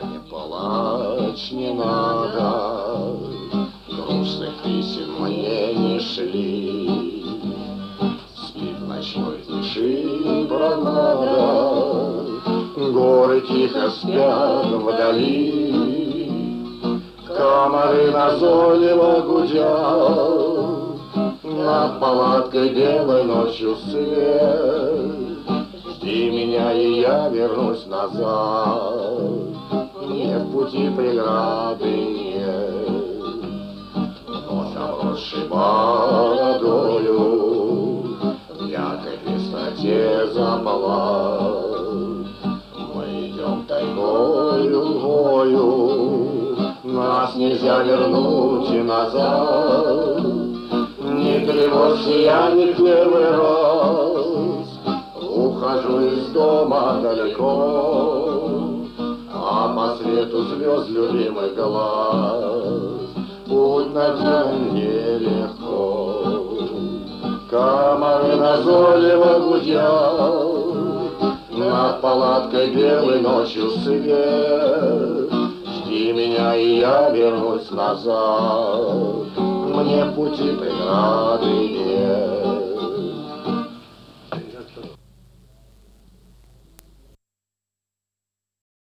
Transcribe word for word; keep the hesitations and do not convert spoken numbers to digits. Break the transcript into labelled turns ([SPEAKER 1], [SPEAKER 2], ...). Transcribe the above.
[SPEAKER 1] не плачь, не надо, грустных писем мне не шли. Спит в ночной тиши гранада, горы тихо спят вдали. Комары назойливо гудят, над палаткой белой ночью свет. Жди меня, и я вернусь назад, мне в пути преграды нет. Вновь обросший бородою, в яркой пестроте запала. Мы идем тайгою, лгою, нас нельзя вернуть и назад. Не тревожься, я не первый раз ухожу из дома далеко, а по свету звезд любимый глаз путь найдем нелегко. Комары назойливо гудят, над палаткой белой ночью свет. Жди меня, и я вернусь назад, мне в пути преграды нет.